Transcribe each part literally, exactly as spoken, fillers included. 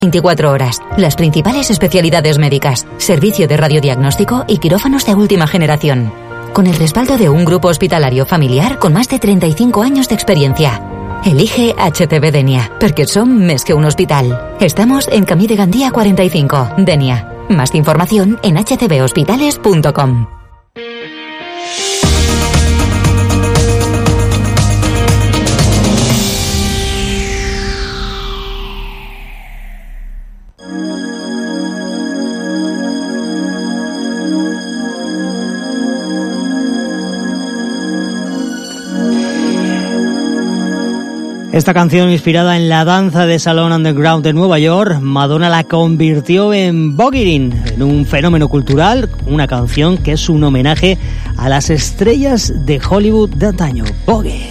veinticuatro horas. Las principales especialidades médicas, servicio de radiodiagnóstico y quirófanos de última generación. Con el respaldo de un grupo hospitalario familiar con más de treinta y cinco años de experiencia. Elige H C B Denia, porque som més que un hospital. Estamos en Camí de Gandía cuarenta y cinco, Denia. Más información en h c b hospitales punto com. Esta canción, inspirada en la danza de salón underground de Nueva York, Madonna la convirtió en Boogieing, en un fenómeno cultural, una canción que es un homenaje a las estrellas de Hollywood de antaño. Boogie.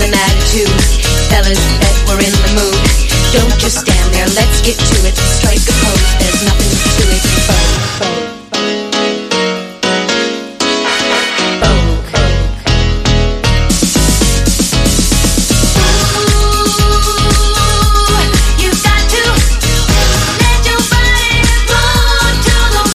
Fellas that were in the mood, don't just stand there, let's get to it. Strike